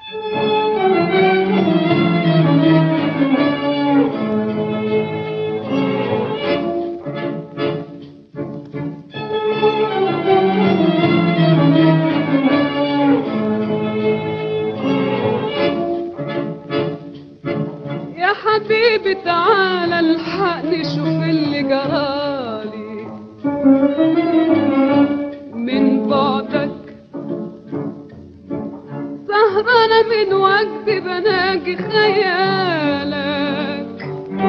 يا حبيبي تعالى الحقني شوف اللي جرالي من بعدك، سهرانة من وجدي بناجي خيالك،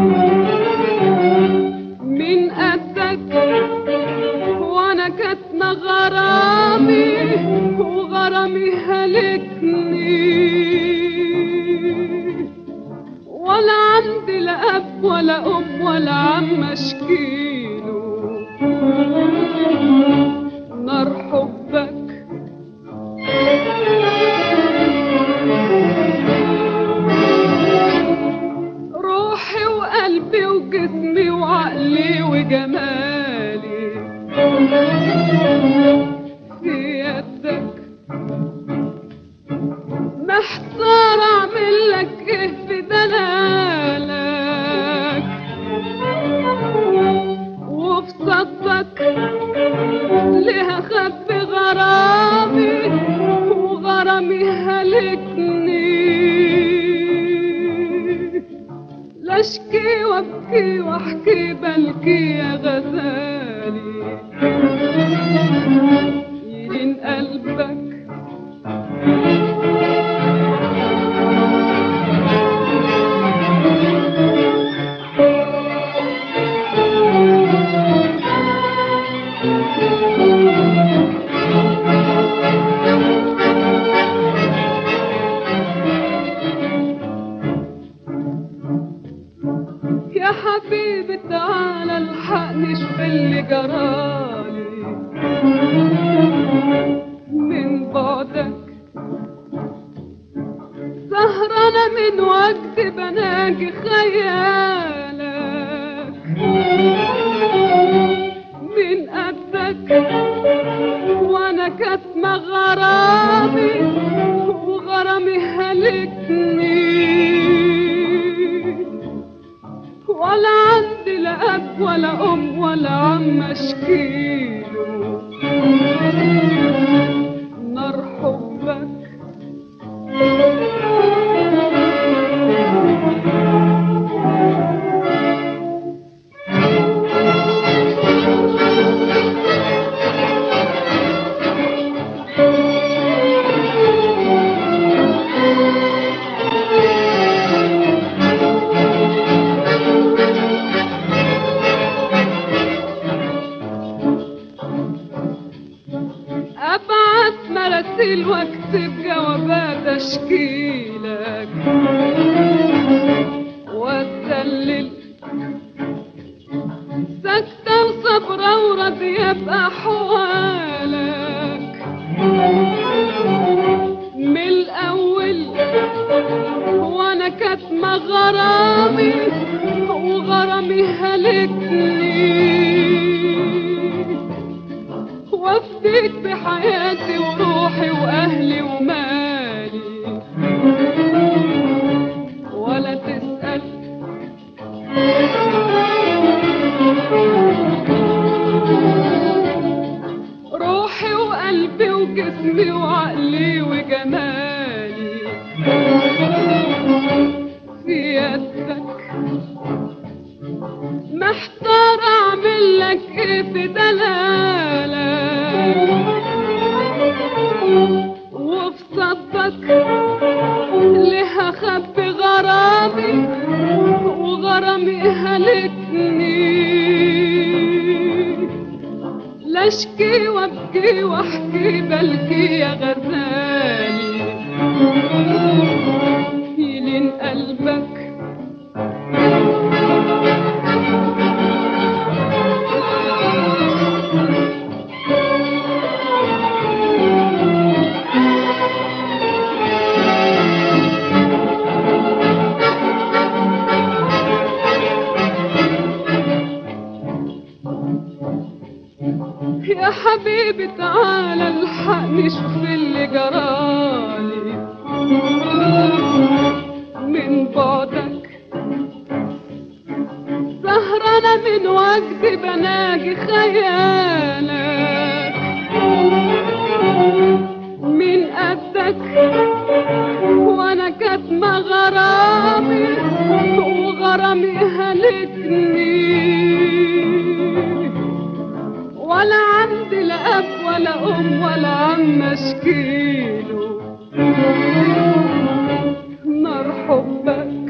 من قدك وانا كاتمة غرامي وغرامي هلكني، ولا عندي لا اب ولا ام ولا عم اشكيله نار حبك. روحي وقلبي وجسمي وعقلي وجمالي في يدك، محتار اعمل لك ايه في دلالك، وفي صدك ليه اخبي غرامي وغرامي هلكني، لا اشكي وابكي واحكي بلكي يا غزالي يلين قلبك. يا حبيبي تعالى الحقني شوف اللي جرالي من بعدك، سهرانة من وجدي بناجي خيالك، من قدك وانا كاتمة غرامي وغرامي هلكني، ولا عندي لا اب ولا ام ولا عم اشكيله نار حبك. ابعت مراسيل واكتب جوابات اشكيلك واتدلل، ساكتة وصبرة وراضية بأحوالك، من الأول وانا كاتمة غرامي وغرامي هلكني، وافديك بحياتي وروحي واهلي ومالي، ولا تسأل روحي وقلبي وجسمي وعقلي وجمالي في يدك، محتار اعمل لك ايه في دلالك، وفي صدك ليه اخبي غرامي وغرامي هلكني، لا اشكي وابكي واحكي بلكي يا غزالي يلين قلبك. يا حبيبي تعالى الحقني شوف اللي جرالي واكدب اناجي خيالك من قدك وانا كاتمه غرامي وغرامي هلكني ولا عندي لا اب ولا ام ولا عم اشكيله نار حبك